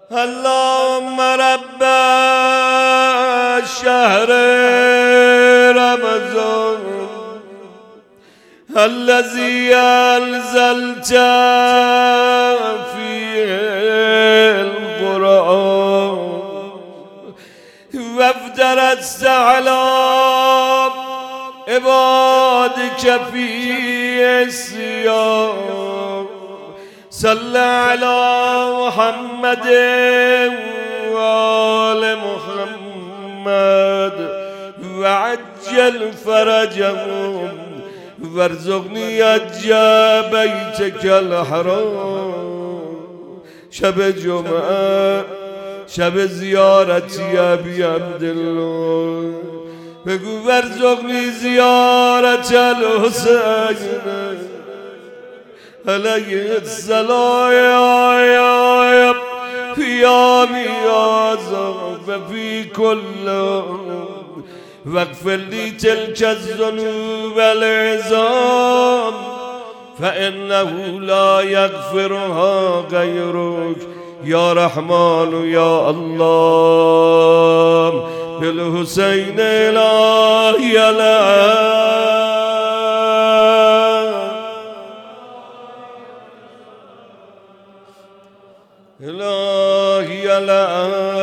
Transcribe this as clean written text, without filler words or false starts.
اللهم رب شهر رمضان الذي أنزلت فيه القرآن وافترضت على عبادك فيه الصيام صل على محمد وآل محمد وعجل فرجهم وارزقني حج بيتك الحرام شب جمعه شب زیارتی ابی عبدالله بگو وارزقنی زیارت الحسین علیه السلام یا قیامی آزم و فی کل واغفر لی تلک الذنوب والعظام فإنه لا يغفرها غيرك يا رحمن يا الله بالحسين إلهي إلهي